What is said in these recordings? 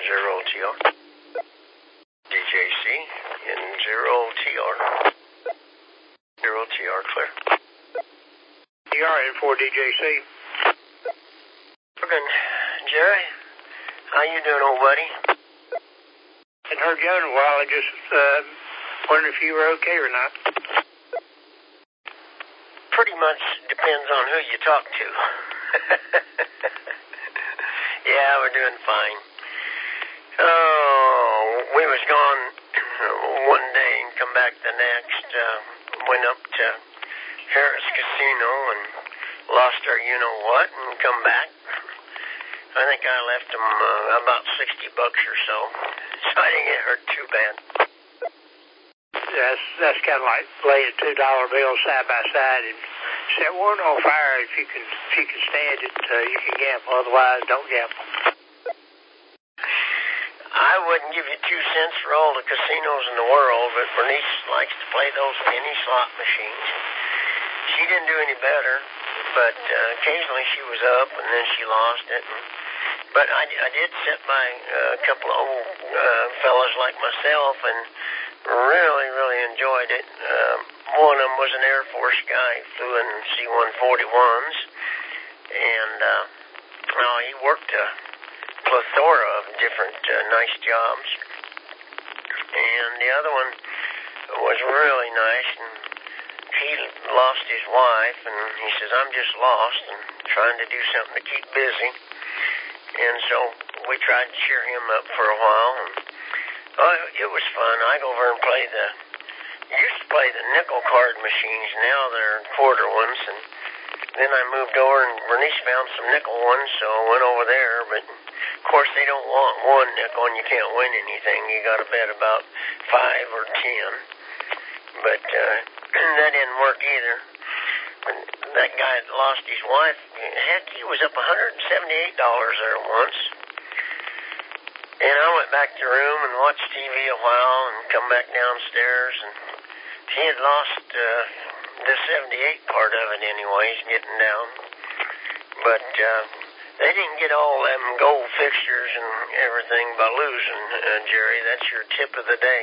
0TR. DJC in 0TR. 0TR, clear. TR in 4 DJC. Good. Jerry, how you doing, old buddy? Hadn't heard you in a while. I just wondered if you were okay or not. Pretty much depends on who you talk to. Yeah, we're doing fine. Oh, we was gone one day and come back the next. Went up to Harris Casino and lost our you-know-what and come back. I think I left them about $60 or so. So I didn't get hurt too bad. That's kind of like laying $2 bills side by side and set one on fire. If you can stand it, you can gamble. Otherwise, don't gamble. I wouldn't give you 2 cents for all the casinos in the world, but Bernice likes to play those penny slot machines. She didn't do any better, but occasionally she was up and then she lost it. But I did sit by a couple of old fellas like myself and really enjoyed it. One of them was an Air Force guy, flew in C-141s, and he worked a plethora of different nice jobs. And the other one was really nice, and he lost his wife, and he says, I'm just lost and trying to do something to keep busy. And so we tried to cheer him up for a while, and it was fun. I go over and used to play the nickel card machines. Now they're quarter ones, and then I moved over and Bernice found some nickel ones, so I went over there. But of course they don't want one nickel and you can't win anything. You got to bet about 5 or 10. But that didn't work either. That guy that lost his wife, heck, he was up $178 there once. And I went back to the room and watched TV a while and come back downstairs, and he had lost the 78 part of it anyways, getting down. But they didn't get all them gold fixtures and everything by losing, Jerry. That's your tip of the day.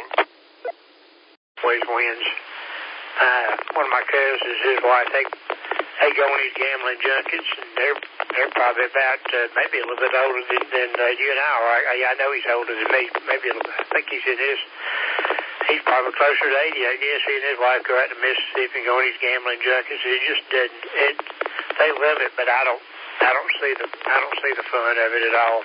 Always wins. One of my cousins, his wife, they go on these gambling junkets, and they're probably about maybe a little bit older than you and I are. I know he's older than me. Maybe I think he's probably closer to 80, I guess. He and his wife go out to Mississippi and go on these gambling junkets. It just doesn't. They love it, but I don't see the fun of it at all.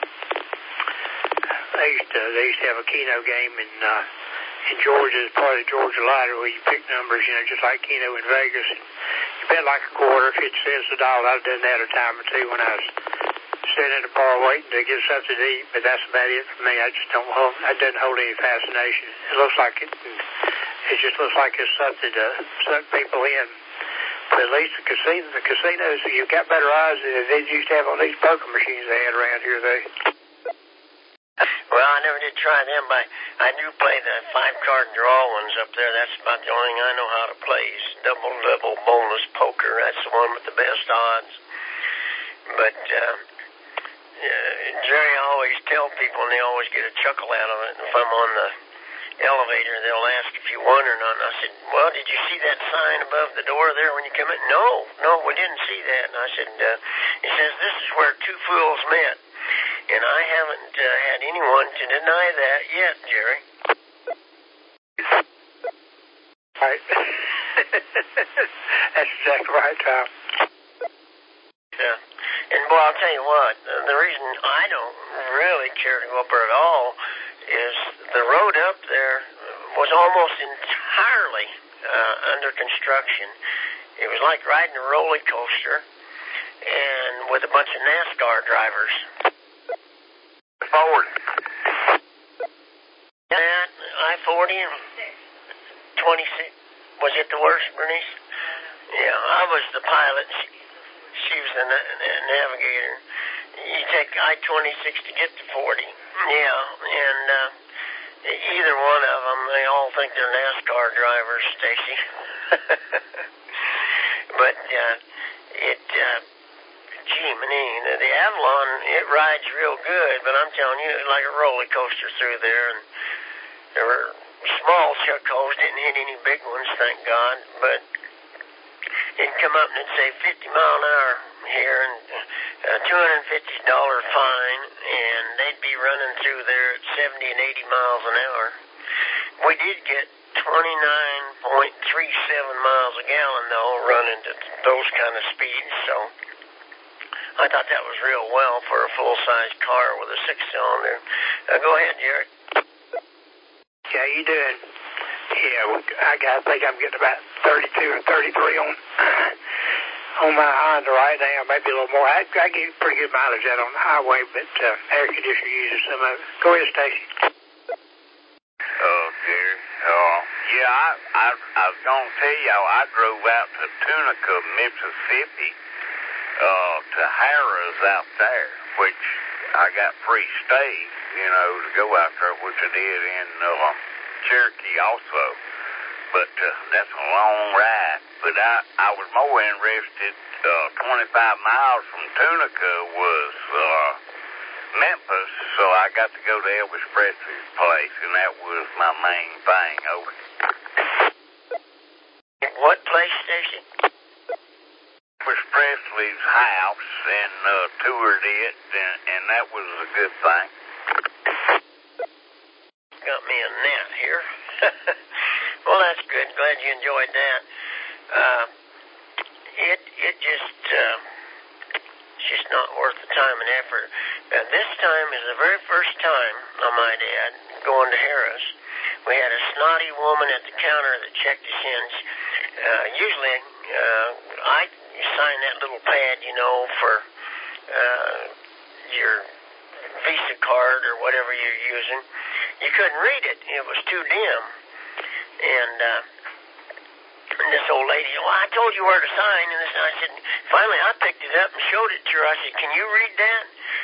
They used to have a Keno game in Georgia, as part of the Georgia Lottery, where you pick numbers, just like Keno in Vegas. You bet like a quarter, 50 cents a dollar. I've done that a time or two when I was sitting in the bar waiting to get something to eat, but that's about it for me. I just don't hold. It doesn't hold any fascination. It looks like it. It just looks like it's something to suck people in. But at least the casinos, you've got better odds than they used to have on these poker machines they had around here. Well, I never did try them, but I do play the 5-card draw ones up there. That's about the only thing I know how to play is double bonus poker. That's the one with the best odds. But Jerry, I always tell people, and they always get a chuckle out of it. If I'm on the elevator, they'll ask if you won or not. And I said, well, did you see that sign above the door there when you come in? No, we didn't see that. And I said, it says this is where 2 fools met. And I haven't had anyone to deny that yet, Jerry. Right. That's exactly right, Tom. Yeah. And, boy, I'll tell you what, the reason I don't really care to go up there at all is the road up there was almost entirely under construction. It was like riding a roller coaster and with a bunch of NASCAR drivers. Forward. That I-40 and 26. Was it the worst, Bernice? Yeah, I was the pilot. She was the navigator. You take I-26 to get to 40. Yeah, and either one of them, they all think they're NASCAR drivers, Stacy. But gee, Jiminy. The Avalon, it rides real good, but I'm telling you, it's like a roller coaster through there. And there were small chuck holes, didn't hit any big ones, thank God. But it'd come up and it'd say 50 mile an hour here and $250 fine, and they'd be running through there at 70 and 80 miles an hour. We did get 29.37 miles a gallon, though, running at those kind of speeds, so I thought that was real well for a full-size car with a six-cylinder. Go ahead, Jerry. Yeah, you doing? Yeah, I think I'm getting about 32 or 33 on my Honda right now, maybe a little more. I get pretty good mileage out on the highway, but air conditioner uses some of it. Go ahead, Stacy. Jerry. Yeah, I was going to tell you, I drove out to Tunica, Mississippi, to Harrah's out there, which I got free stay, to go out there, which I did in Cherokee also. But that's a long ride. But I was more interested, 25 miles from Tunica was Memphis, so I got to go to Elvis Presley's place, and that was my main thing. Over. What place, Stacy? Elvis Presley's house, and toured it, and that was a good thing. Got me a net here. Well, that's good. Glad you enjoyed that. It's just not worth the time and effort. This time is the very first time, I might add, going to Harrah's. We had a snotty woman at the counter that checked us in. Usually, I sign that little pad, for your Visa card or whatever you're using. You couldn't read it. It was too dim. And this old lady, I told you where to sign. And I said, finally I picked it up and showed it to her. I said, can you read that?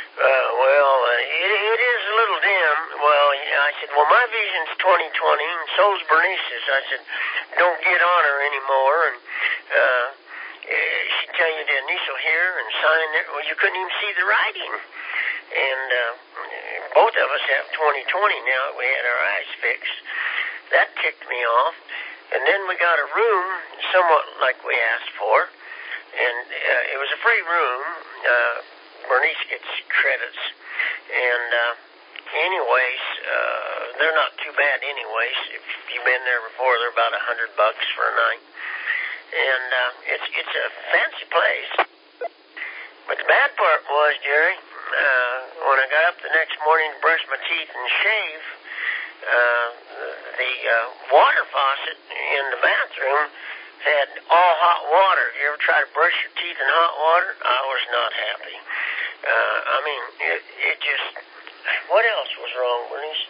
It is a little dim. Well, I said, my vision's 20/20, and so's Bernice's. I said, don't get on her anymore. And she'd tell you the initial here and sign there. Well, you couldn't even see the writing. And both of us have 20/20 now that we had our eyes fixed. That ticked me off. And then we got a room, somewhat like we asked for. And it was a free room. Bernice gets credits. And anyways, they're not too bad anyways. If you've been there before, they're about $100 for a night. And it's a fancy place. But the bad part was, Jerry, when I got up the next morning to brush my teeth and shave, the water faucet in the bathroom had all hot water. You ever try to brush your teeth in hot water? I was not happy. It just... What else was wrong, Bernice?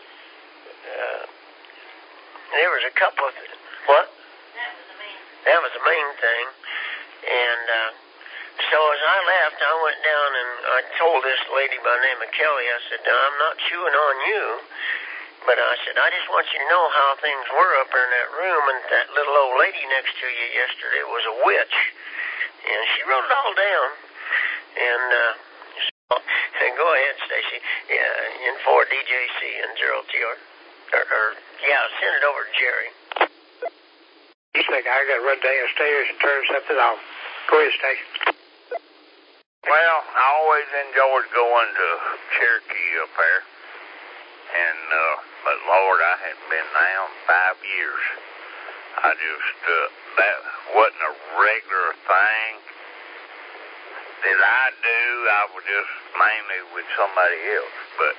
There was a couple of... What? That was the main thing. And so as I left, I went down and I told this lady by the name of Kelly, I said, I'm not chewing on you, but I said, I just want you to know how things were up there in that room, and that little old lady next to you yesterday was a witch. And she wrote it all down. And go ahead, Stacy. Yeah, in 4DJC and 0TR. Send it over to Jerry. You think I got to run downstairs and turn something off? Go ahead, Stacy. Well, I always enjoyed going to Cherokee up there. And, but Lord, I hadn't been down 5 years. I just, that wasn't a regular thing that I do. I was just mainly with somebody else. But,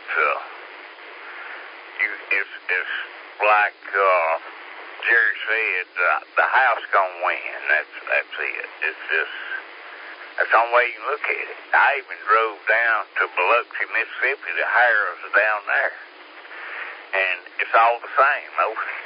it's like, Jerry said, the house gonna win. That's it. It's just, that's the only way you can look at it. I even drove down to Biloxi, Mississippi to Harrah's down there. And it's all the same, mostly.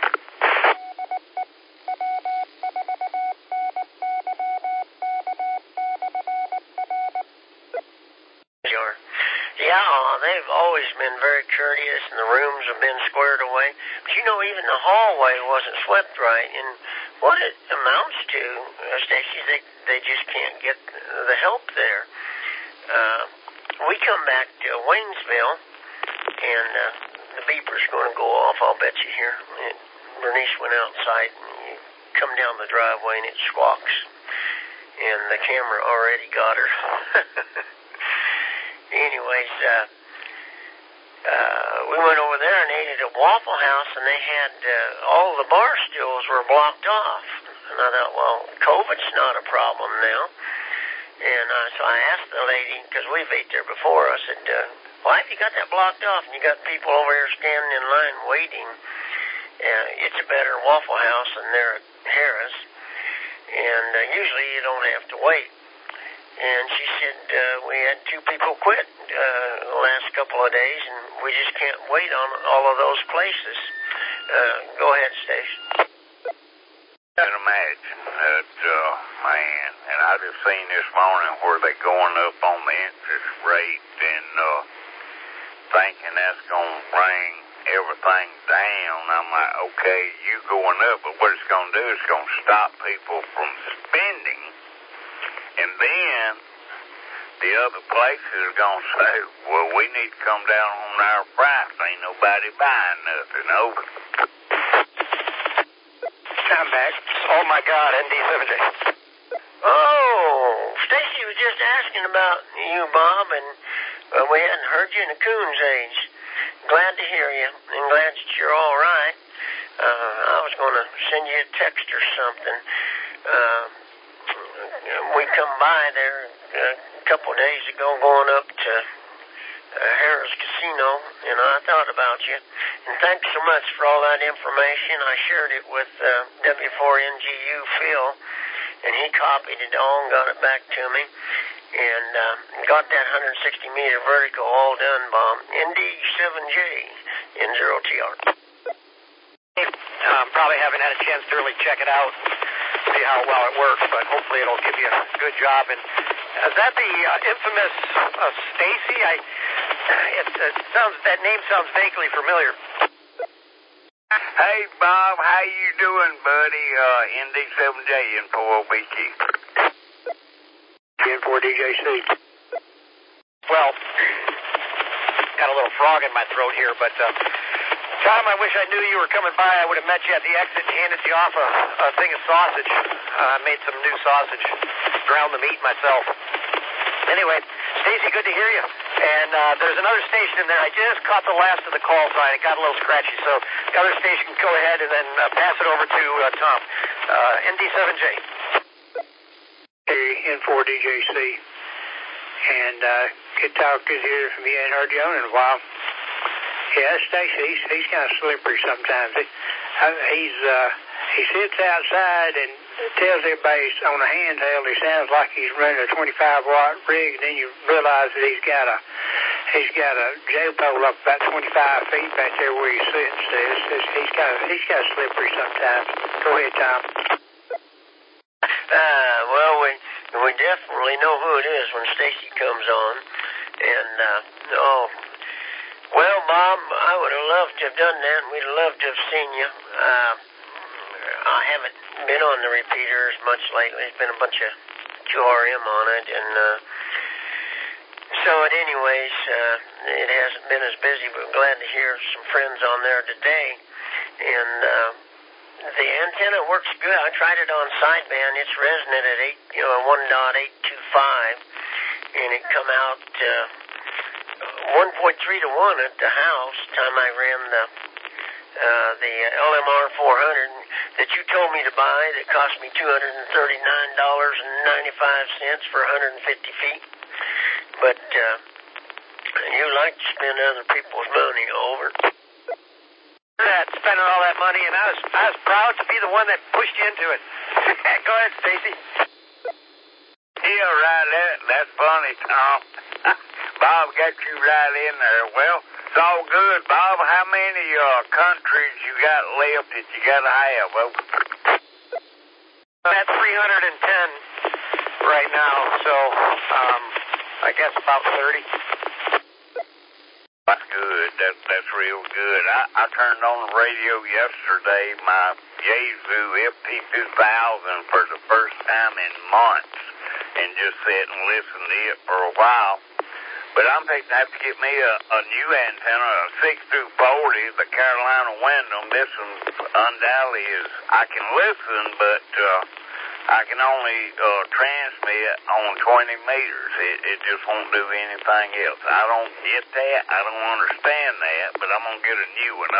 Sure. Yeah, they've always been very courteous, and the rooms have been squared away. But even the hallway wasn't swept right. And what it amounts to, Stacy, they just can't get the help there. we come back to Waynesville, and the beeper's going to go off, I'll bet you here. Bernice went outside, and you come down the driveway, and it squawks. And the camera already got her. Anyways, we went over there and ate at a Waffle House, and they had all the bar stools were blocked off. And I thought, well, COVID's not a problem now. And so I asked the lady, because we've ate there before, I said, why have you got that blocked off? And you got people over here standing in line waiting. It's a better Waffle House than there at Harris. And usually you don't have to wait. And she said, we had 2 people quit the last couple of days, and we just can't wait on all of those places. Go ahead, Stace. I can imagine that, man, and I just seen this morning where they going up on the interest rate and thinking that's going to bring everything down. I'm like, okay, you going up, but what it's going to do is going to stop people from spending. And then the other places are going to say, well, we need to come down on our price. Ain't nobody buying nothing. Over. I'm back. Oh, my God, ND7J. Oh, Stacy was just asking about you, Bob, and we hadn't heard you in a coon's age. Glad to hear you, and glad that you're all right. I was going to send you a text or something. We come by there a couple of days ago going up to Harris Casino, and I thought about you. And thanks so much for all that information. I shared it with W4NGU Phil, and he copied it all and got it back to me. And got that 160-meter vertical all done, Bob. ND7J in 0TR. Probably haven't had a chance to really check it out, see how well it works, but hopefully it'll give you a good job. And is that the infamous Stacy? That name sounds vaguely familiar. Hey, Bob, how you doing, buddy? ND7J in 4OBQ. N4DJC. Well, got a little frog in my throat here, but Tom, I wish I knew you were coming by. I would have met you at the exit and handed you off a thing of sausage. I made some new sausage, drowned the meat myself. Anyway, Stacy, good to hear you. And there's another station in there. I just caught the last of the call sign. It got a little scratchy, so the other station, go ahead and then pass it over to Tom. ND7J. N4DJC. And good talk, good to hear from you. I ain't heard you on in a while. Yeah, Stacy, he's kind of slippery sometimes. He sits outside and tells everybody on a handheld he sounds like he's running a 25-watt rig, and then you realize that he's got a jail pole up about 25 feet back there where he's sitting. He's kind of slippery sometimes. Go ahead, Tom. Well, we definitely know who it is when Stacy comes on. And, well, Bob, I would have loved to have done that, and we'd have loved to have seen you. I haven't been on the repeater as much lately. There's been a bunch of QRM on it, and so anyways, it hasn't been as busy, but glad to hear some friends on there today. And the antenna works good. I tried it on sideband. It's resonant at 1.825, and it come out 1.3 to 1 at the house. Time I ran the LMR 400 that you told me to buy that cost me $239.95 for 150 feet. But you like to spend other people's money, over. Spending all that money, and I was proud to be the one that pushed you into it. Go ahead, Stacy. Yeah, right. That's funny, Tom. Bob got you right in there. Well, it's all good, Bob. How many countries you got left that you got to have? I'm at 310 right now, so I guess about 30. That's good. That's real good. I turned on the radio yesterday, my Yaesu FT2000 for the first time in months. and just sit and listen to it for a while. But I'm thinking I have to get me a new antenna, a 6 through 40, the Carolina Wyndham. This one undoubtedly is, I can listen, but I can only transmit on 20 meters. It just won't do anything else. I don't get that. I don't understand that, but I'm going to get a new one.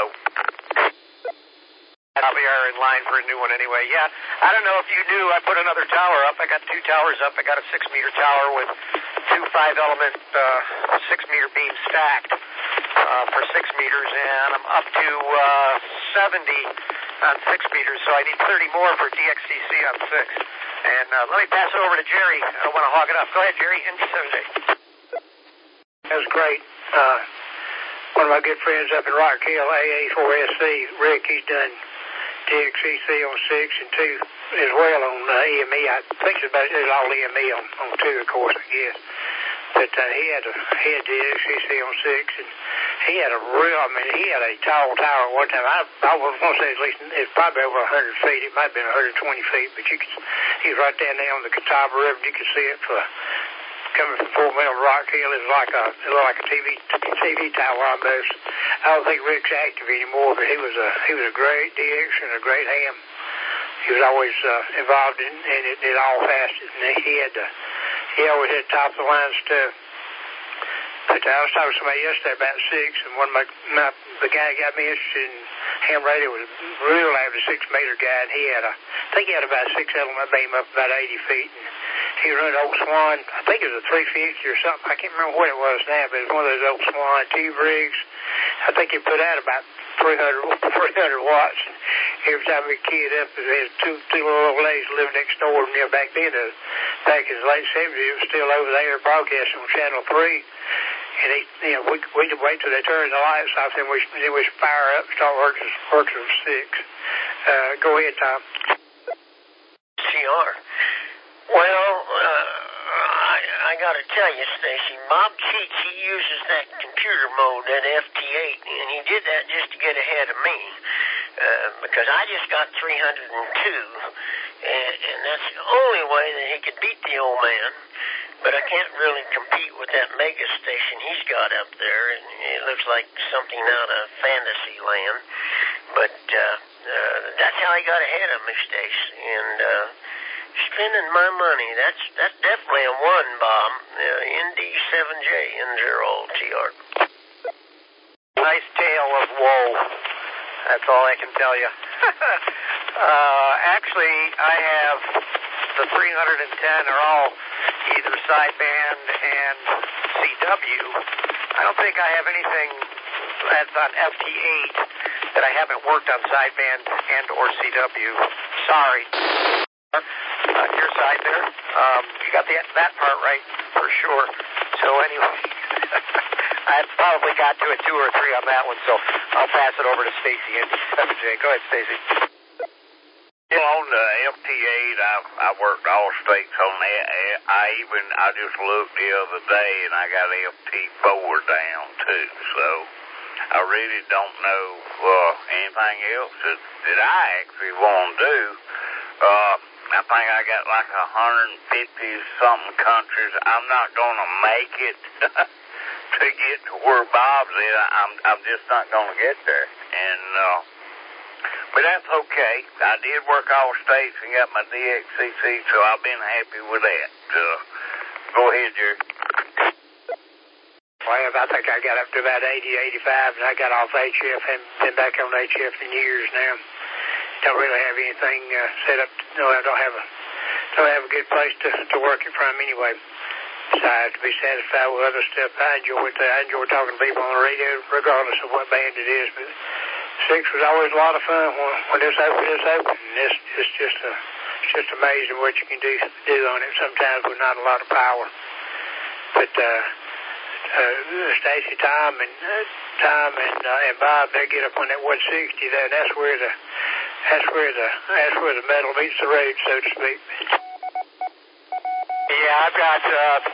Probably are in line for a new one anyway. Yeah, I don't know if you knew, I put another tower up. I got 2 towers up. I got a 6-meter tower with 2 5-element 6-meter beams stacked for 6 meters, and I'm up to 70 on 6 meters, so I need 30 more for DXCC on 6. And let me pass it over to Jerry. I don't want to hog it up. Go ahead, Jerry, ND7J. That was great. One of my good friends up in Rock Hill, AA4SC, Rick, he's done DXCC on 6 and 2 as well on EME. I think it's all EME on 2, of course, I guess. But he had DXCC on 6, and he had he had a tall tower at one time. I was going to say at least it's probably over 100 feet. It might have been 120 feet, but he was right down there on the Catawba River. You could see it coming from Fort Mill to Rock Hill. It looked like a TV tower almost. I don't think Rick's active anymore, but he was a great DX and a great ham. He was always involved in it all facets, and he always had top of the line stuff. But I was talking to somebody yesterday about 6, and the guy got me interested in ham radio was a real average 6-meter guy, and I think he had about a 6-element beam up about 80 feet. And he run an old Swan, I think it was a 350 or something. I can't remember what it was now, but it was one of those old Swan tube rigs. I think he put out about 300 watts. And every time we keyed up, there was two little old ladies living next door. And back then, back in the late 70s, it was still over there broadcasting on Channel 3. And we could wait till they turned the lights off, then we'd fire up and start working from 6. Go ahead, Tom. CR. Well, I got to tell you, Stacy, Bob Cheeks, he uses that computer mode, that FT8, and he did that just to get ahead of me, because I just got 302, and that's the only way that he could beat the old man. But I can't really compete with that mega station he's got up there, and it looks like something out of fantasy land. But that's how he got ahead of me, Stace. And spending my money, that's definitely a 1, Bob. ND7J, N0TR. Nice tale of woe. That's all I can tell you. Actually, I have the 310 are all either sideband and CW. I don't think I have anything that's on FT8 that I haven't worked on sideband and or CW. Sorry. Your side there. You got that part right for sure. So anyway, I probably got to a 2 or 3 on that one, so I'll pass it over to Stacy and 7J. Go ahead, Stacy. On the FT8, I worked all states on that. I just looked the other day, and I got FT4 down too. So I really don't know anything else that I actually want to do. I think I got like 150-something countries. I'm not going to make it to get to where Bob's at. I'm just not going to get there. But that's okay. I did work all states and got my DXCC, so I've been happy with that. Go ahead, Jerry. Well, I think I got up to about 80, 85, and I got off HF and been back on HF in years now. Don't really have anything set up. No, I don't have a good place to work it from anyway. So I have to be satisfied with other stuff. I enjoy talking to people on the radio, regardless of what band it is. But 6 was always a lot of fun when it's open. And it's just amazing what you can do on it. Sometimes with not a lot of power. But Stacy, Tom, and Bob, they get up on that 160 there, and that's where the metal meets the road, so to speak. Yeah, I've got 30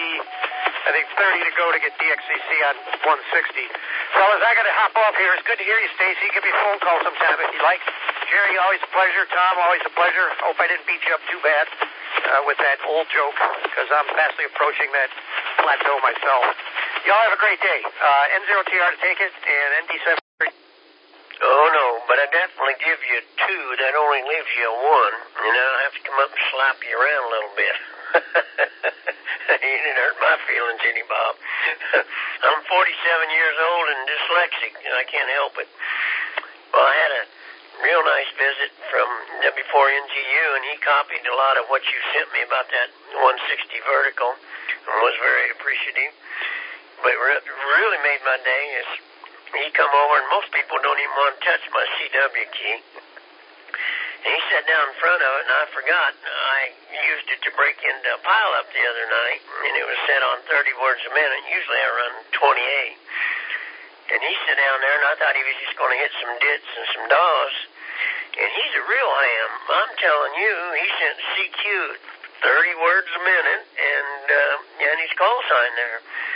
to go to get DXCC on 160. Fellas, I got to hop off here. It's good to hear you, Stacy. Give me a phone call sometime if you like. Jerry, always a pleasure. Tom, always a pleasure. Hope I didn't beat you up too bad. with that old joke because I'm fastly approaching that plateau myself. Y'all have a great day. N0TR to take it, and ND7. Oh, no, but I definitely give you 2. That only leaves you a 1, and I'll have to come up and slap you around a little bit. You didn't hurt my feelings any, Bob. I'm 47 years old and dyslexic, and I can't help it. Well, I had a real nice visit from W4NGU, and he copied a lot of what you sent me about that 160 vertical and was very appreciative. But what really made my day is he come over, and most people don't even want to touch my CW key. And he sat down in front of it, and I forgot. I used it to break into a pile-up the other night, and it was set on 30 words a minute. Usually I run 28. And he sat down there, and I thought he was just going to hit some dits and some daws. And he's a real ham. I'm telling you, he sent CQ 30 words a minute, and his call sign there.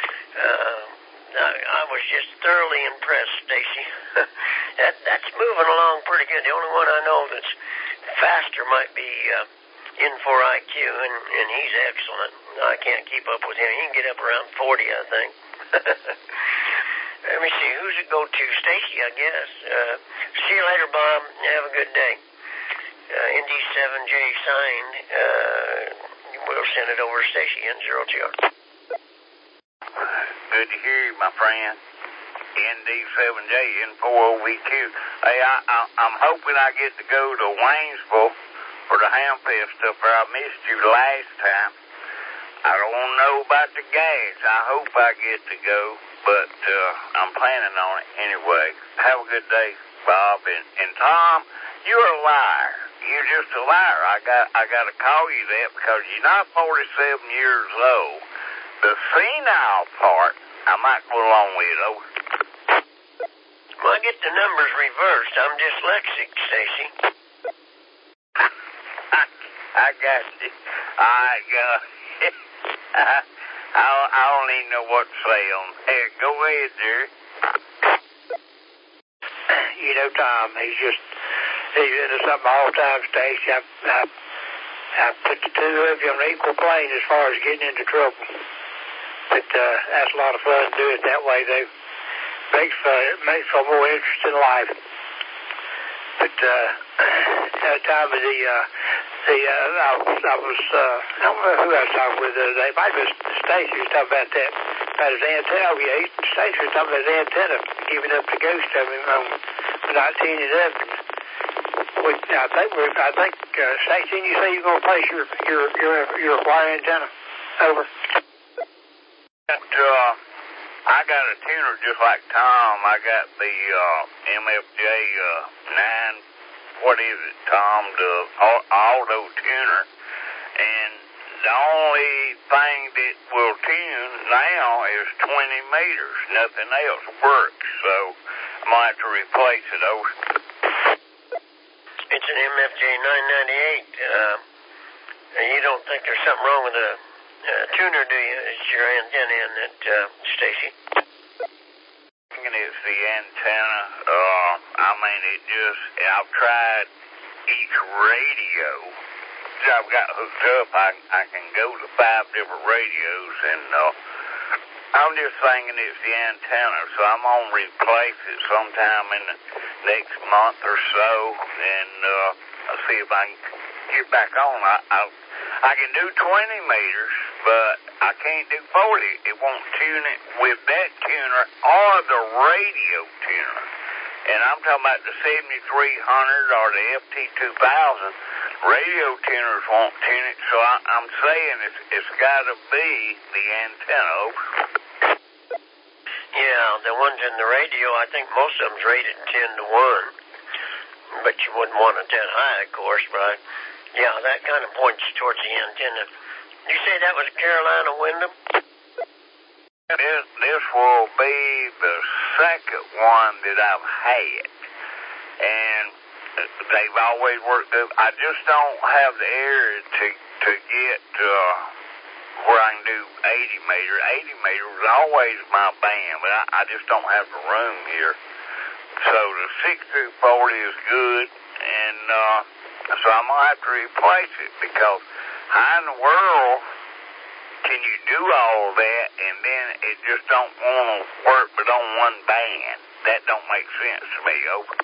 I was just thoroughly impressed, Stacy. That's moving along pretty good. The only one I know that's faster might be N4IQ, and he's excellent. I can't keep up with him. He can get up around 40, I think. Let me see. Who's it go to? Stacy, I guess. See you later, Bob. Have a good day. ND7J signed. We'll send it over to Stacy, N0TR. Good to hear you, my friend. ND7J, N4OVQ. Hey, I'm hoping I get to go to Waynesville for the Hamfest stuff where I missed you last time. I don't know about the gas. I hope I get to go, but I'm planning on it anyway. Have a good day, Bob. And Tom, you're a liar. You're just a liar. I got to call you that because you're not 47 years old. The senile part, I might go along with, though. Well, I get the numbers reversed. I'm dyslexic, Stacy. I got you. I don't even know what to say on that. Go ahead, Jerry. You know, Tom, he's into something all the time, Stacy. I put the two of you on equal plane as far as getting into trouble. But that's a lot of fun to do it that way, though. Makes for more interest in life. But Tom, I don't know who I was talking with the other day. It might have been Stacy was talking about that, about his antenna. Oh, yeah, Stacy was talking about his antenna, giving up the ghost of him for not tuning it up. I think Stacy, you say you're going to place your wire antenna over. I got a tuner just like Tom. I got the MFJ 9, what is it, Tom? The auto tuner. And the only thing that will tune now is 20 meters. Nothing else works. So I might have to replace it over. It's an MFJ 998. You don't think there's something wrong with the tuner, do you? It's your antenna in it, Stacy. It's the antenna. I've tried each radio. I've got hooked up. I can go to 5 different radios, and I'm just thinking it's the antenna, so I'm going to replace it sometime in the next month or so, and I'll see if I can get back on. I can do 20 meters, but I can't do 40. It won't tune it with that tuner or the radio tuner. And I'm talking about the 7300 or the FT2000. Radio tuners won't tune it, so I'm saying it's got to be the antenna. Yeah, the ones in the radio, I think most of them's rated 10 to 1. But you wouldn't want it that high, of course, but yeah, that kind of points towards the antenna. You say that was Carolina Wyndham? This will be the second one that I've had. And they've always worked good. I just don't have the area to get where I can do 80 meter. 80 meter was always my band, but I just don't have the room here. So the 6-40 is good, and so I'm going to have to replace it because how in the world can you do all that and then it just don't want to work but on one band? That don't make sense to me. Over.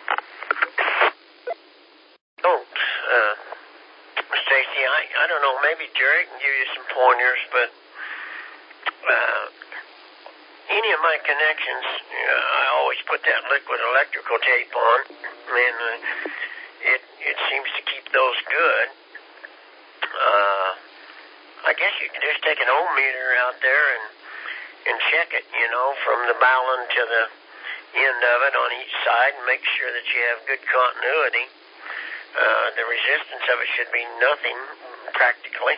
Oh, Stacy, I don't know. Maybe Jerry can give you some pointers, but any of my connections, I always put that liquid electrical tape on, and it seems to keep those good. I guess you can just take an ohm meter out there and check it, from the balun to the end of it on each side and make sure that you have good continuity. The resistance of it should be nothing, practically.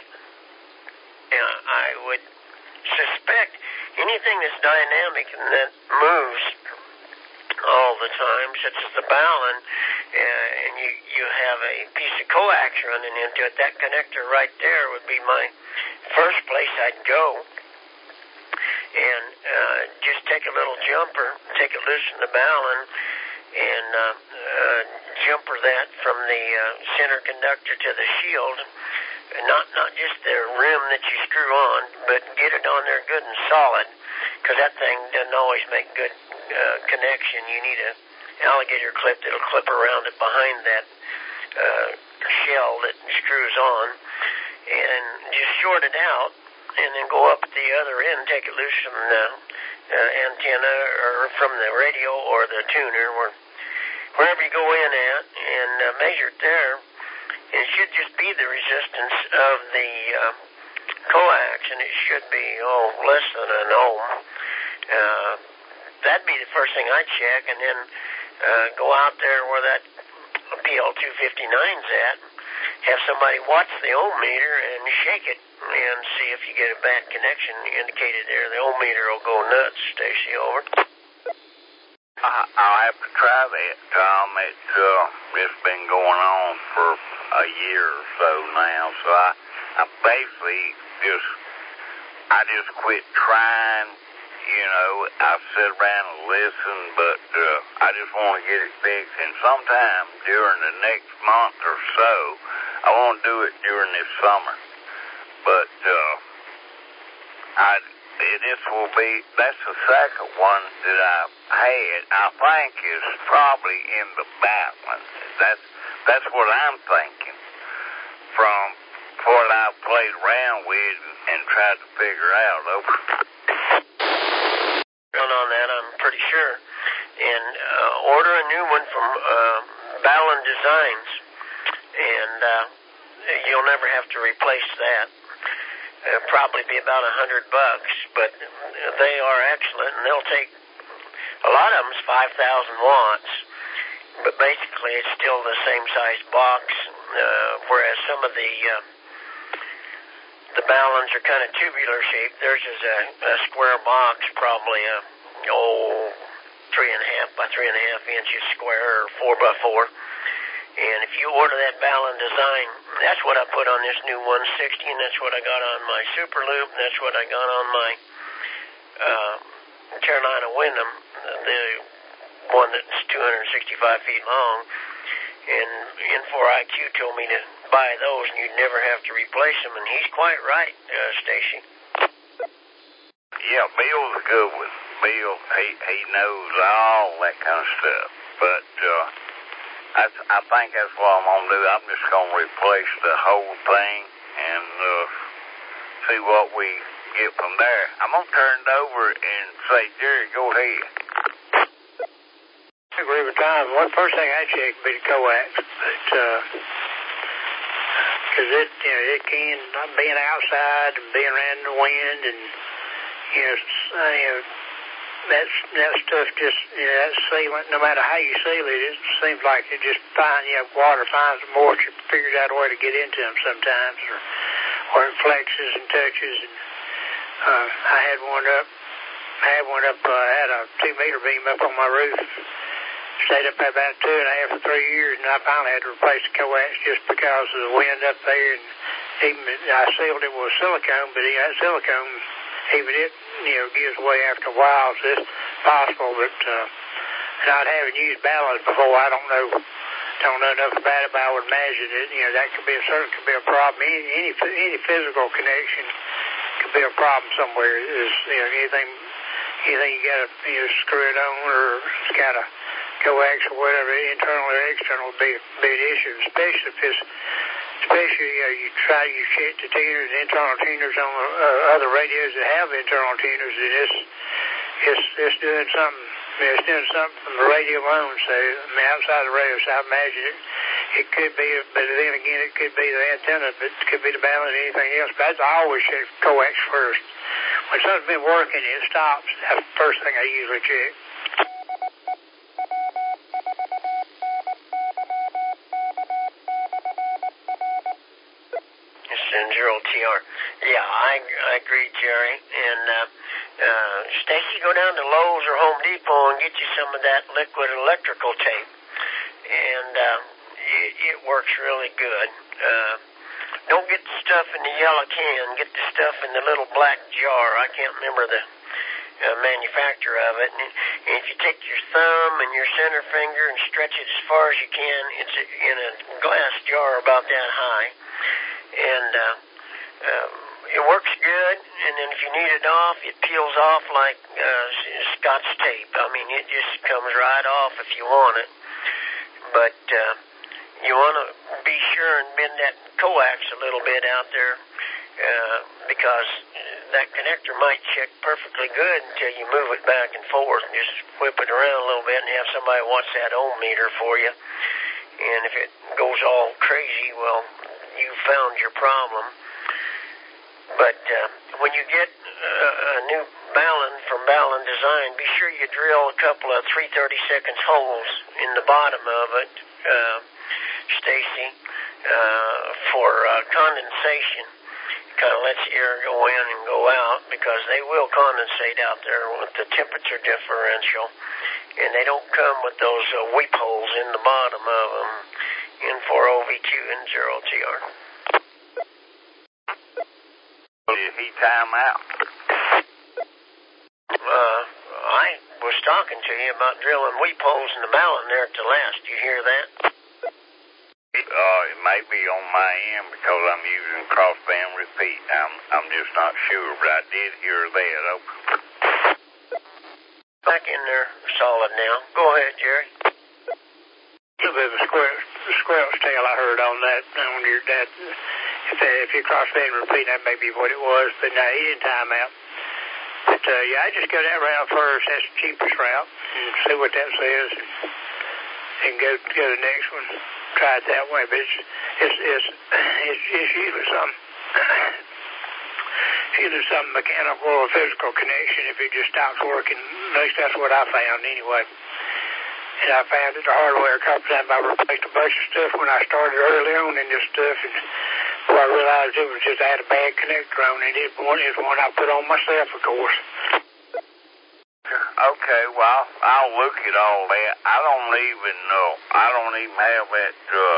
I would suspect anything that's dynamic and that moves all the time, such as the balun, and you have a piece of coax running into it, that connector right there would be my first place I'd go. And just take a little jumper, take it loose from the balun, and jumper that from the center conductor to the shield. Not just the rim that you screw on, but get it on there good and solid, because that thing doesn't always make good connection. You need an alligator clip that'll clip around it behind that shell that screws on, and just short it out, and then go up at the other end, take it loose from the antenna or from the radio or the tuner, or wherever you go in at, and measure it there. It should just be the resistance of the coax, and it should be, less than an ohm. That'd be the first thing I'd check, and then go out there where that PL259's at, have somebody watch the ohm meter and shake it and see if you get a bad connection indicated there. The ohm meter will go nuts. Stacy, over. I'll have to try that, Tom. It's been going on for a year or so now, so I basically just quit trying. I sit around and listen, but I just want to get it fixed. And sometime during the next month or so, I want to do it during this summer. But that's the second one that I've had. I think is probably in the balun. That's what I'm thinking from what I've played around with and tried to figure out. Over. On that, I'm pretty sure. And order a new one from Balun Designs, and you'll never have to replace that. It'll probably be about $100, but they are excellent, and they'll take, a lot of them's 5,000 watts, but basically it's still the same size box, whereas some of the baluns are kind of tubular shaped. Theirs is a square box, probably 3.5 by 3.5 inches square, or 4 by 4. And if you order that balun design, that's what I put on this new 160, and that's what I got on my Super Loop, and that's what I got on my Carolina Wyndham, the one that's 265 feet long. And N4IQ told me to buy those, and you'd never have to replace them, and he's quite right, Stacy. Yeah, Bill's a good one. Bill, he knows all that kind of stuff. But I think that's what I'm going to do. I'm just going to replace the whole thing and see what we get from there. I'm going to turn it over and say, Jerry, go ahead. I agree with Tom. One first thing I check would be the coax, because it can, being outside and being around the wind, and that stuff just, that sealant, no matter how you seal it, it seems like it just water finds the moisture, figures out a way to get into them sometimes, or it flexes and touches. And I had a 2-meter beam up on my roof. Stayed up there about 2.5 or 3 years, and I finally had to replace the coax just because of the wind up there. And even I sealed it with silicone, but that silicone, even it, gives way after a while. So it's possible, but and I haven't used baluns before. I don't know don't know enough about it, but I would imagine that, that could be a problem. Any physical connection could be a problem somewhere. Anything you got to screw it on, or it's got a coax or whatever, internal or external, would be an issue, especially if you check the tuners, internal tuners on other radios that have internal tuners, and it's doing something. It's doing something from the radio alone. So, outside the radio, so I imagine it could be, but then again, it could be the antenna, but it could be the balance, anything else. But I always check coax first. When something's been working, it stops. That's the first thing I usually check. N0TR. Yeah, I agree, Jerry. And Stacy, go down to Lowe's or Home Depot and get you some of that liquid electrical tape. And it works really good. Don't get the stuff in the yellow can. Get the stuff in the little black jar. I can't remember the manufacturer of it. And if you take your thumb and your center finger and stretch it as far as you can, it's in a glass jar about that high. And it works good, and then if you need it off, it peels off like Scotch tape. I mean, it just comes right off if you want it. But you want to be sure and bend that coax a little bit out there, because that connector might check perfectly good until you move it back and forth and just whip it around a little bit and have somebody watch that ohm meter for you. And if it goes all crazy, well, you found your problem. But when you get a new Ballon from Ballon Design, be sure you drill a couple of 3/32 holes in the bottom of it, Stacy, for condensation. Kind of lets the air go in and go out, because they will condensate out there with the temperature differential, and they don't come with those weep holes in the bottom of them. N4OV2 and N0TR. Did he time out? I was talking to you about drilling weep holes in the Ballon there at the last. You hear that? It may be on my end because I'm using crossband repeat. I'm just not sure, but I did hear that. Okay. Back in there, solid now. Go ahead, Jerry. A little bit of a squirrel's tail I heard on that. On your that, if you crossband repeat, that may be what it was. But no, he didn't time out. But I just go that route first. That's the cheapest route, and see what that says, and go to the next one. Try it that way. But it's usually some mechanical or physical connection if it just stops working. At least that's what I found anyway. And I found it the hard way a couple times. I replaced a bunch of stuff when I started early on in this stuff, and before I realized it was just I had a bad connector on it. It was one I put on myself, of course. Okay, well, I'll look at all that. I don't even have that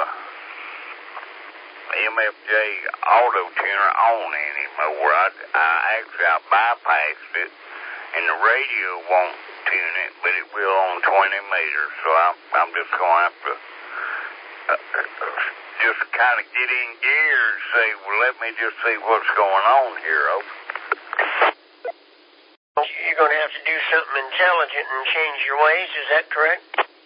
MFJ auto tuner on anymore. I bypassed it, and the radio won't tune it, but it will on 20 meters. So I'm just going to have to just kind of get in gear and say, well, let me just see what's going on here. You're going to have to do something intelligent and change your ways. Is that correct?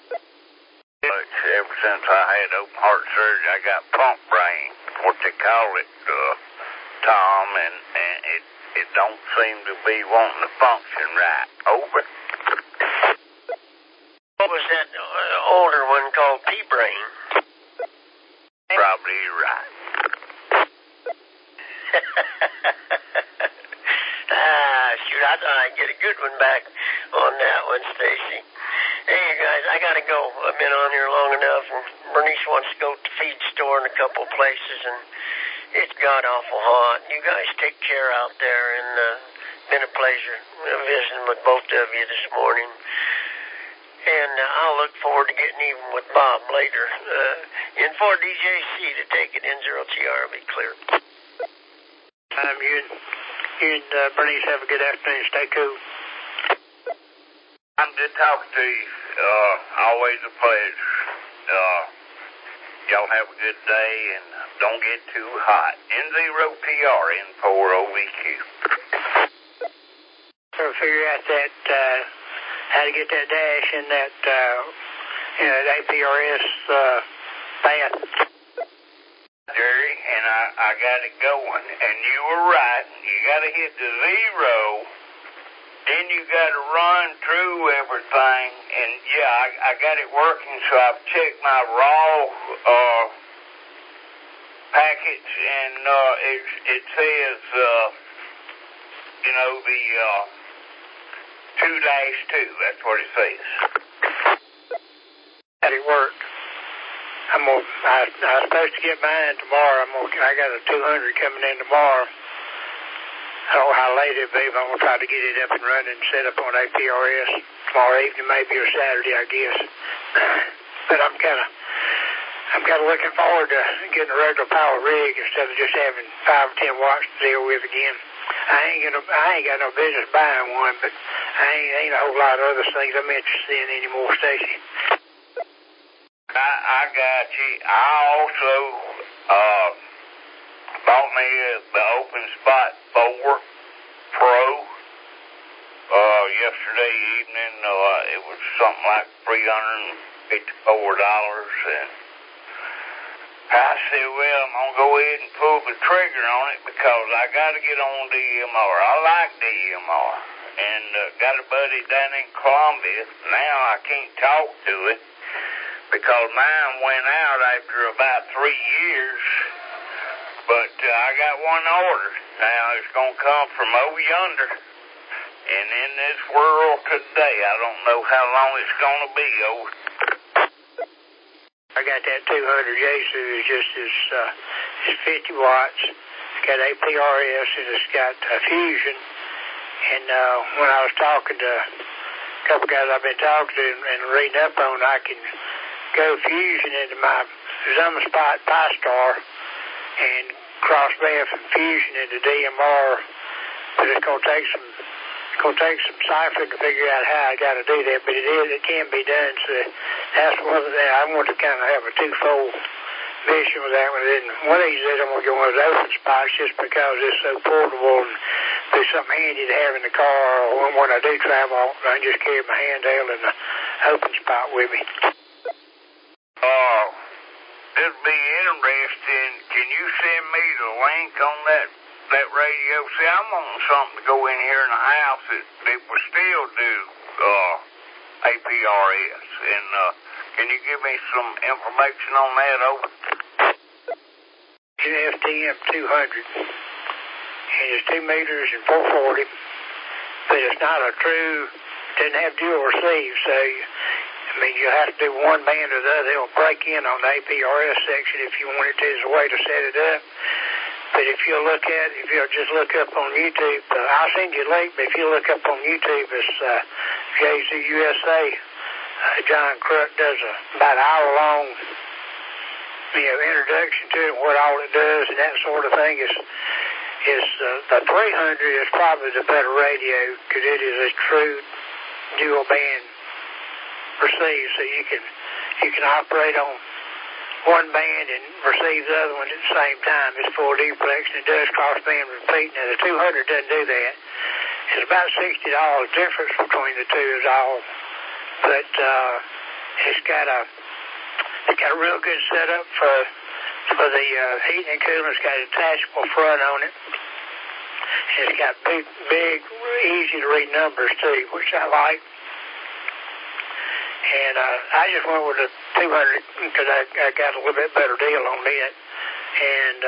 Ever since I had open heart surgery, I got pump brain, what they call it, Tom, and it don't seem to be wanting to function right. Over. What was that older one called P-brain? Probably right. Shoot, I thought I'd get a good one back on that one, Stacy. Hey, you guys, I got to go. I've been on here long enough, and Bernice wants to go to the feed store in a couple of places, and it's god-awful hot. You guys take care out there, and been a pleasure visiting with both of you this morning. And I'll look forward to getting even with Bob later. N4DJC to take it, N0TR, be clear. You and Bernice have a good afternoon. Stay cool. I'm good talking to you. Always a pleasure. Y'all have a good day and don't get too hot. N0PR, N4OVQ. So figure out that, how to get that dash in that, that APRS, path. Jerry, and I got it going, and you were right. You got to hit the 0, then you got to run through everything, and yeah, I got it working, so I've checked my raw package, and it says, the 2-2, that's what it says. That it worked. I was supposed to get mine tomorrow. I got a 200 coming in tomorrow. I don't know how late it'll be, but I'm gonna try to get it up and running and set up on APRS tomorrow evening, maybe, or Saturday, I guess. But I'm kind of looking forward to getting a regular power rig instead of just having 5 or 10 watts to deal with again. I ain't got no business buying one, but ain't a whole lot of other things I'm interested in anymore, Stacy. I got you. I also bought me the Open Spot 4 Pro yesterday evening. It was something like $354, and I said, well, I'm going to go ahead and pull the trigger on it because I got to get on DMR. I like DMR. And got a buddy down in Columbia. Now I can't talk to it because mine went out after about 3 years. But I got one ordered. Now it's going to come from over yonder. And in this world today, I don't know how long it's going to be over. I got that 200 Yaesu, is just it's 50 watts. It's got APRS, and it's got Fusion. And when I was talking to a couple guys I've been talking to and reading up on, I can go Fusion into my Zuma Spot Pi-Star and crossband from Fusion into DMR. But it's gonna take some ciphering to figure out how I got to do that. But it can be done. So that's one of the things I want to kind of have a twofold mission with that one. And one of these days I'm gonna go one of those Open Spots just because it's so portable and be something handy to have in the car. Or when I do travel, I can just carry my handheld and the Open Spot with me. It'd be interesting. Can you send me the link on that radio? See, I'm wanting something to go in here in the house that will still do APRS. And can you give me some information on that, over? FTM 200. And it's 2 meters and 440. But it's not a true, doesn't have dual receive, so you'll have to do one band or the other. It'll break in on the APRS section if you want it to. There's a way to set it up. But if you'll just look up on YouTube, I'll send you a link, but if you look up on YouTube, it's Yaesu USA. John Kruk does about an hour-long introduction to it, what all it does, and that sort of thing. The 300 is probably the better radio because it is a true dual band receive, so you can operate on one band and receive the other one at the same time. It's full duplex, and it does crossband repeat. Now the 200 doesn't do that. It's about $60 difference between the two is all, but it's got a real good setup for the heating and cooling. It's got a detachable front on it. It's got big, easy to read numbers too, which I like. And I just went with the 200 because I got a little bit better deal on it. And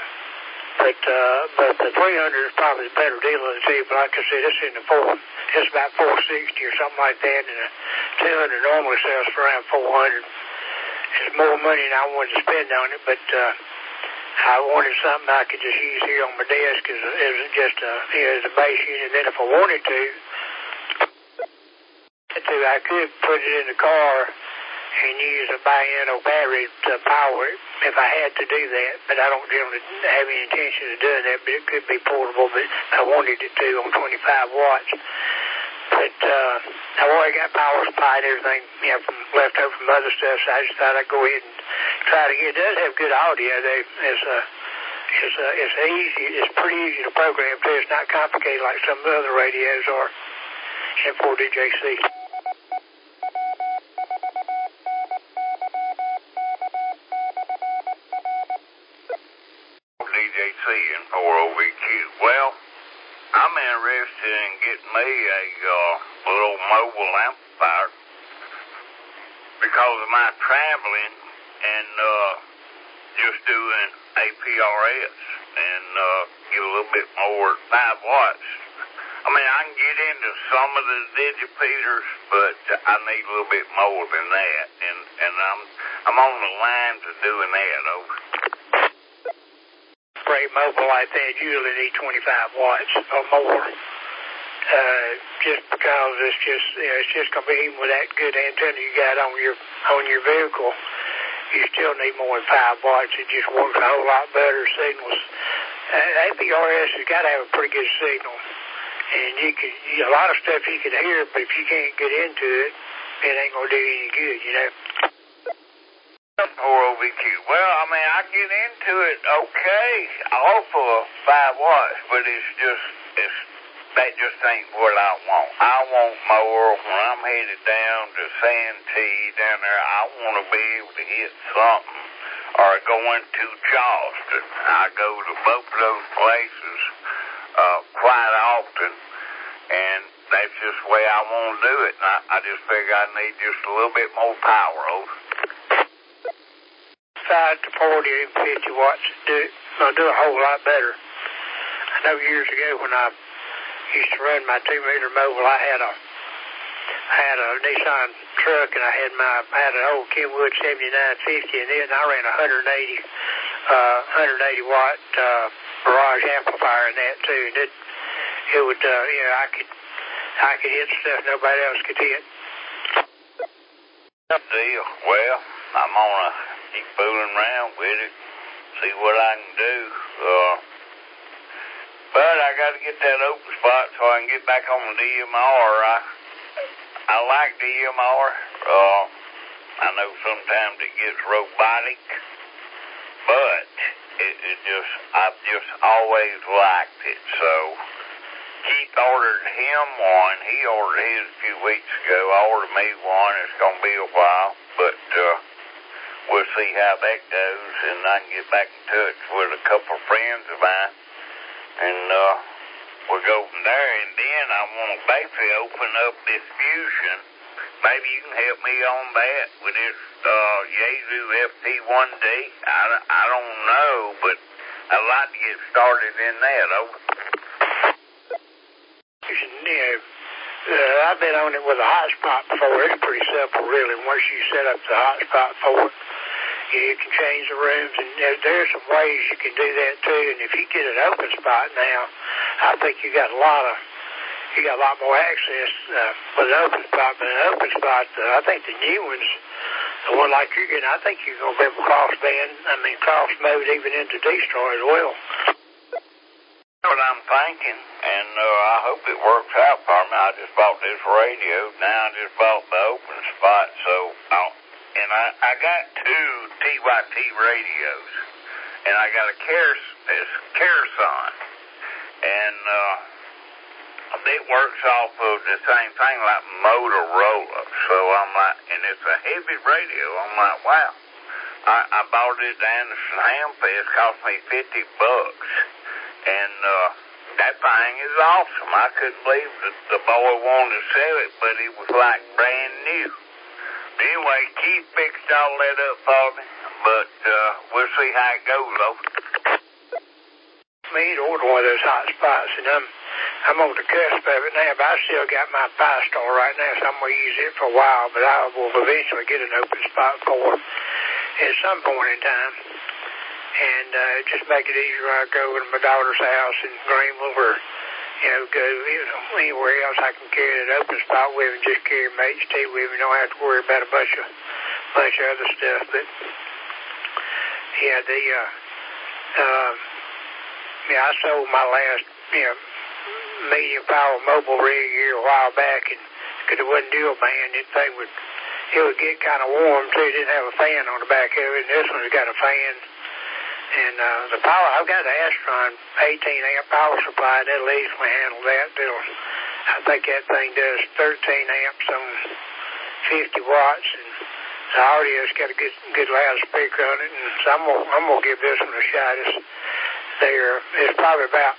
but the 300 is probably the better deal of the two. But like I said, it's about $460 or something like that, and the 200 normally sells for around $400. It's more money than I wanted to spend on it, but I wanted something I could just use here on my desk as just as a base unit. And then if I wanted to, I could put it in the car and use a biano battery to power it if I had to do that. But I don't generally have any intention of doing that. But it could be portable. But I wanted it to on 25 watts. But I've already got power supply and everything, from left over from other stuff. So I just thought I'd go ahead and try to get. It does have good audio. It's easy. It's pretty easy to program too. It's not complicated like some of the other radios are. M4DJC. DJC and 4OVQ. Well, I'm interested in getting me a little mobile amplifier because of my traveling and just doing APRS and get a little bit more than 5 watts. I mean, I can get into some of the digipeaters, but I need a little bit more than that, and I'm on the lines of doing that. Over. For a mobile like that, you usually need 25 watts or more. Just because it's just going to be, even with that good antenna you got on your vehicle, you still need more than 5 watts. It just works a whole lot better. Signals. APRS has got to have a pretty good signal, and a lot of stuff you can hear, but if you can't get into it, it ain't going to do any good, you know. 4OVQ. Well, I mean, I get into it okay off of 5 watts, but that just ain't what I want. I want more when I'm headed down to Santee down there. I want to be able to hit something or go into Charleston. I go to both of those places quite often, and that's just the way I want to do it. And I just figure I need just a little bit more power over. 5 to 40 or even 50 watts will do a whole lot better. I know years ago when I used to run my 2-meter mobile, I had a Nissan truck, and I had an old Kenwood 7950, and then I ran a 180 watt barrage amplifier in that too, and it would I could hit stuff nobody else could hit. Deal. Well, I'm gonna keep fooling around with it, see what I can do. But I got to get that open spot so I can get back on the DMR. I like DMR. I know sometimes it gets robotic, but I've just always liked it. So Keith ordered him one. He ordered his a few weeks ago. I ordered me one. It's going to be a while, but we'll see how that goes, and I can get back in touch with a couple of friends of mine, and we'll go from there. And then I want to basically open up this Fusion. Maybe you can help me on that with this Yaesu FP1D. I don't know, but I'd like to get started in that. Over. I've been on it with a hotspot before. It's pretty simple, really. Once you set up the hotspot for it, you can change the rooms, and there's some ways you can do that too. And if you get an open spot now, I think you got a lot more access with an open spot. But an open spot, I think the new ones, the one like you're getting, I think you're going to be able to cross mode even into Destroy as well. What I'm thinking, and I hope it works out for me. I just bought this radio. Now I just bought the open spot, I got 2 TYT radios, and I got a Kerason, and it works off of the same thing like Motorola. So I'm like, and it's a heavy radio. I'm like, wow. I bought it at Anderson Hamfest. Cost me $50. And that thing is awesome. I couldn't believe that the boy wanted to sell it, but it was like brand new. Anyway, Keith fixed all that up for me, but we'll see how it goes, though. I need to order one of those hot spots, and I'm on the cusp of it now, but I still got my Pi-Star right now, so I'm going to use it for a while, but I will eventually get an open spot for it at some point in time. And just make it easier when I go to my daughter's house in Greenville, or go anywhere else I can carry an open spot with, and just carry my HT with me. Don't have to worry about a bunch of other stuff. But I sold my last medium power mobile rig here a while back, and because it wasn't dual band, that thing would it would get kind of warm too. It didn't have a fan on the back of it, and this one's got a fan. And the power, I've got an Astron 18-amp power supply. That'll easily handle that. I think that thing does 13 amps on 50 watts, and the audio's got a good loudspeaker on it. And so I'm gonna give this one a shot. It's probably about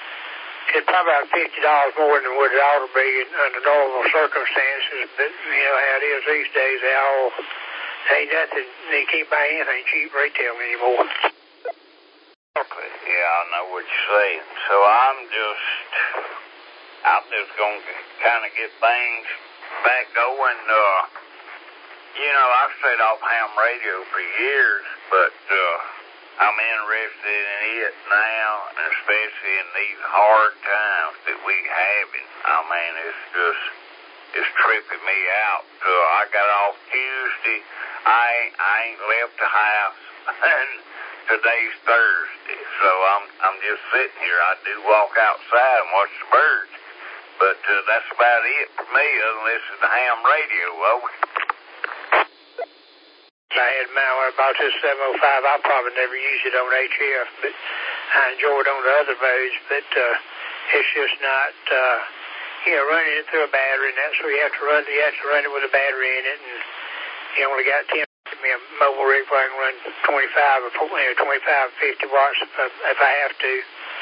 $50 more than what it ought to be under normal circumstances. But you know how it is these days. Ain't nothing. They can't buy anything cheap retail anymore. Yeah, I know what you're saying. So I'm just going to kind of get things back going. You know, I've set off ham radio for years, but I'm interested in it now, and especially in these hard times that we having. I mean, it's tripping me out. So I got off Tuesday. I ain't left the house, and today's Thursday, so I'm just sitting here. I do walk outside and watch the birds, but that's about it for me, other than listening to ham radio. I had mine when I bought this 705. I probably never used it on HF, but I enjoy it on the other modes. But it's just not, running it through a battery, and that's where you have to run it with a battery in it, and you only got 10. Me a mobile rig where I can run 25 or 50 watts if I have to.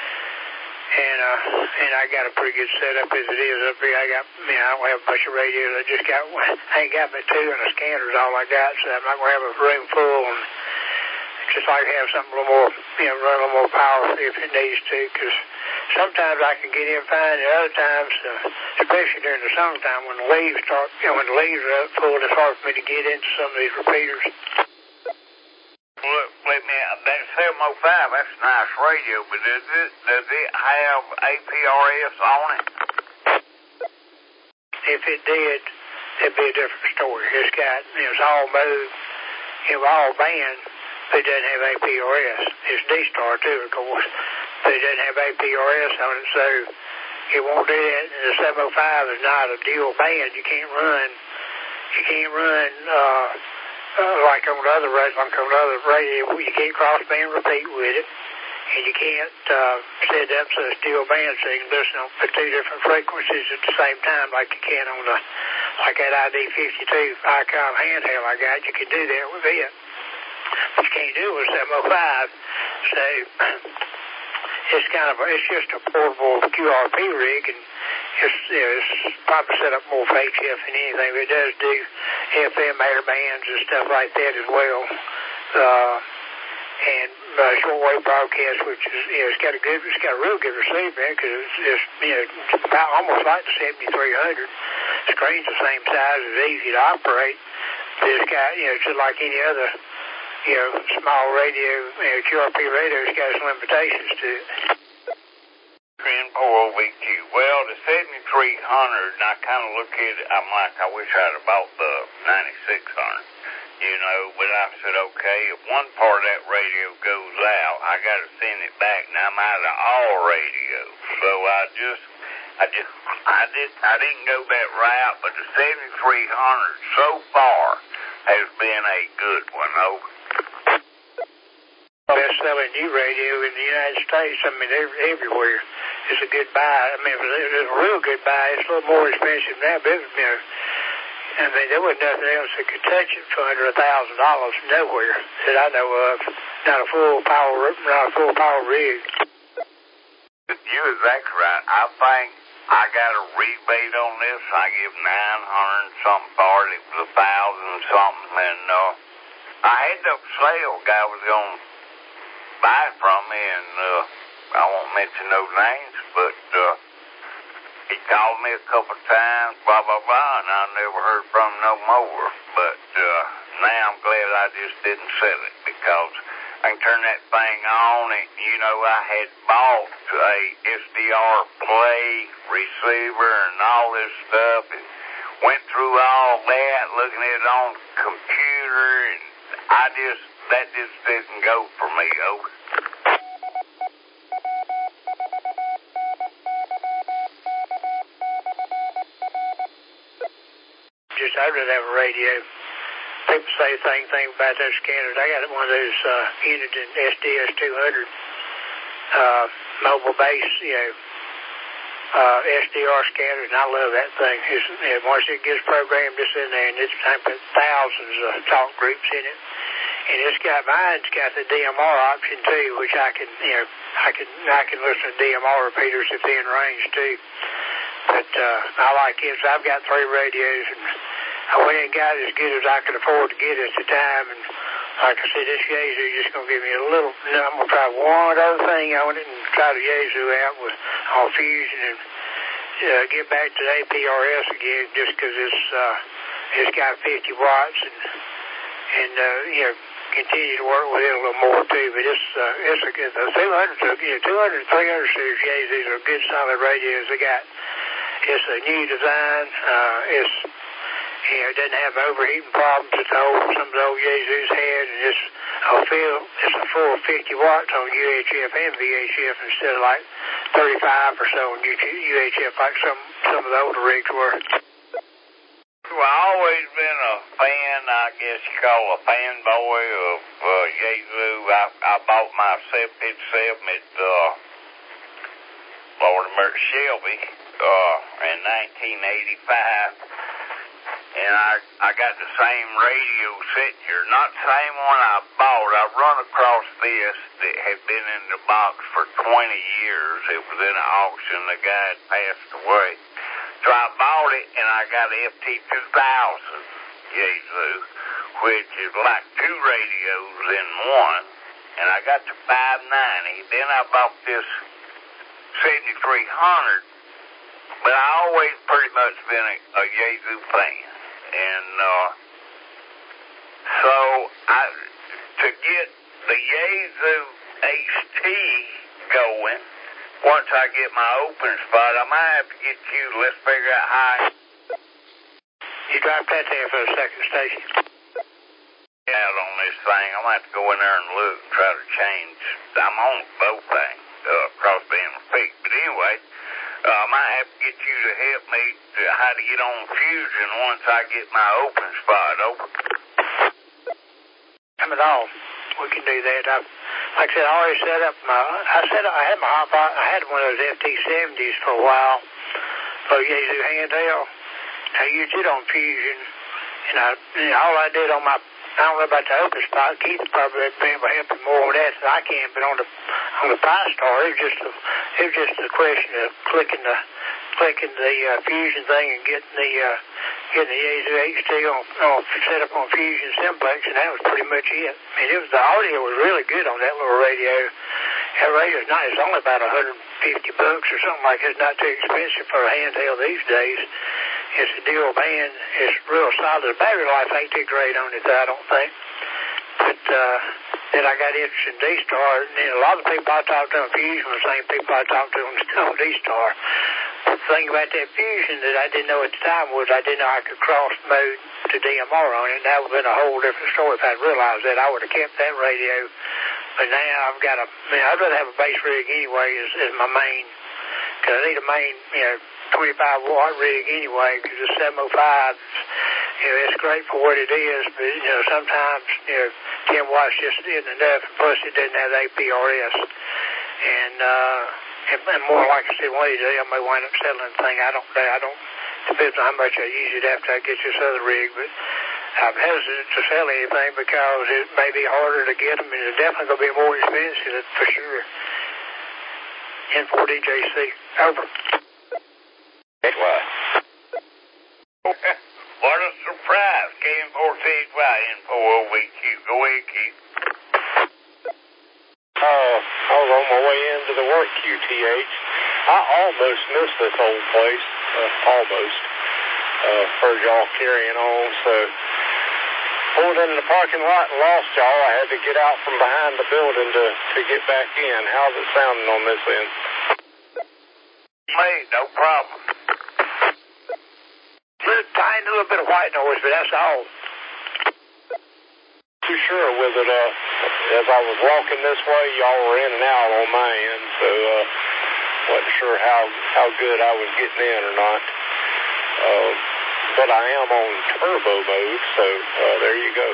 And I got a pretty good setup as it is up here. I don't have a bunch of radios. I ain't got but two and a scanner is all I got, so I'm not going to have a room full. And just like to have something a little more, run a little more power if it needs to, because sometimes I can get in fine, and other times, especially during the summertime when the leaves start, when the leaves are up full, it's hard for me to get into some of these repeaters. Look, that 705, that's a nice radio, but does it have APRS on it? If it did, it'd be a different story. It's got, it's all mode, all band, but it doesn't have APRS. It's D-Star too, of course, but it doesn't have APRS on it, so it won't do that. And the 705 is not a dual band. You can't run like on the other radio, you can't cross band repeat with it, and you can't set up so it's dual band so you can listen on two different frequencies at the same time like you can on like that ID52 Icom handheld I got. You can do that with it, but you can't do it with 705. So it's just a portable QRP rig, and it's probably set up more for HF than anything, but it does do FM air bands and stuff like that as well. And shortwave broadcast, which is, it's got a real good receiver in, because it's about almost like the 7300. Screen's the same size, it's easy to operate. But it's got, it's just like any other, small radio, QRP radio, it's got its limitations to it. Poor OVQ. Well, the 7300, and I kind of look at it, I'm like, I wish I'd have bought the 9600, but I said, okay, if one part of that radio goes out, I got to send it back, and I'm out of all radios. So I didn't go that route, but the 7300 so far has been a good one, Best-selling new radio in the United States. I mean, everywhere. It's a good buy. I mean, it's a real good buy. It's a little more expensive now, but there wasn't nothing else that could touch it for under $1,000 nowhere that I know of. Not a full power rig. You're exactly right. I think I got a rebate on this. I give $900 something for it. It was $1,000 something, and I had the sale guy was gonna buy it from me, and I won't mention no names, but he called me a couple of times, blah, blah, blah, and I never heard from him no more. But now I'm glad I just didn't sell it, because I can turn that thing on, and, I had bought a SDR play receiver and all this stuff, and went through all that, looking at it on the computer, and that just didn't go for me, I'd rather have a radio. people say the same thing about those scanners. I got one of those Uniden SDS 200 mobile base, SDR scanners, and I love that thing. Once it gets programmed, it's in there, and it's put thousands of talk groups in it. And mine's got the DMR option too, which I can listen to DMR repeaters if they're in range too. But I like it. So I've got 3 radios, and I went and got it as good as I could afford to get at the time. And like I said, this Yaesu is just going to give me a little. I'm going to try one other thing on it and try the Yaesu out on Fusion and get back to the APRS again, just because it's got 50 watts and continue to work with it a little more too. But it's a good. The 200, 300 series Yaesus are good solid radios. It's a new design. It doesn't have overheating problems that some of the old Yaesus had, and it's a full 50 watts on UHF and VHF instead of like 35 or so on UHF like some of the older rigs were. Well, I've always been a fan, I guess you call a fanboy of Yaesu. I bought my 757 at Florida Merch Shelby in 1985. And I got the same radio sitting here. Not the same one I bought. I run across this that had been in the box for 20 years. It was in an auction. The guy had passed away. So I bought it, and I got an FT2000 Yaesu, which is like 2 radios in one. And I got the 590. Then I bought this 7300. But I always pretty much been a Yaesu fan. And so to get the Yaesu HT going, once I get my open spot, I might have to get you. Let's figure out how. You dropped that there for the second station. Out on this thing, I might have to go in there and look, try to change. I'm on both things, crossband and peak. But anyway, I might have to get you to help me to how to get on Fusion once I get my open spot open. Come at all. We can do that. Like I said, I already set up I had my hotspot. I had one of those FT70s for a while for Yaesu handheld. I used it on Fusion, and all I did on my, I don't know about the open spot. Keith probably been able to help me more with that than I can. But on the Pi-Star, it was just a question of clicking the Fusion thing and getting the Yaesu HT on set up on Fusion Simplex, and that was pretty much it. I mean, the audio was really good on that little radio. That radio's it's only about $150 or something like that. It's not too expensive for a handheld these days. It's a dual band. It's real solid. The battery life ain't too great on it, I don't think. But then I got interested in D-Star, and a lot of the people I talked to on Fusion were the same people I talked to on D-Star. The thing about that Fusion that I didn't know at the time was I didn't know I could cross mode to DMR on it. That would have been a whole different story if I'd realized that. I would have kept that radio. But now I'd rather have a base rig anyway as my main, because I need a main, 25-watt rig anyway, because the 705, it's great for what it is, but, sometimes, 10 watts just isn't enough, and plus it doesn't have APRS. And more like I said, one of these days I may wind up selling the thing. I don't, depends on how much I use it after I get this other rig, but I'm hesitant to sell anything because it may be harder to get them, and it's definitely going to be more expensive, for sure. N4DJC, over. It was. What a surprise. KN4THY, N4OVQ. Go ahead, Keith. I was on my way into the work QTH. I almost missed this old place. Almost. Heard y'all carrying on, so pulled into the parking lot and lost y'all. I had to get out from behind the building to get back in. How's it sounding on this end? Mate, no problem. Tiny little bit of white noise, but that's all. Too sure with it. As I was walking this way, y'all were in and out on my end, so wasn't sure how good I was getting in or not. but I am on turbo mode, so there you go.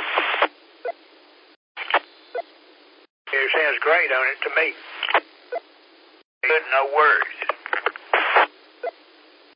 It sounds great on it to me. Good, no worries.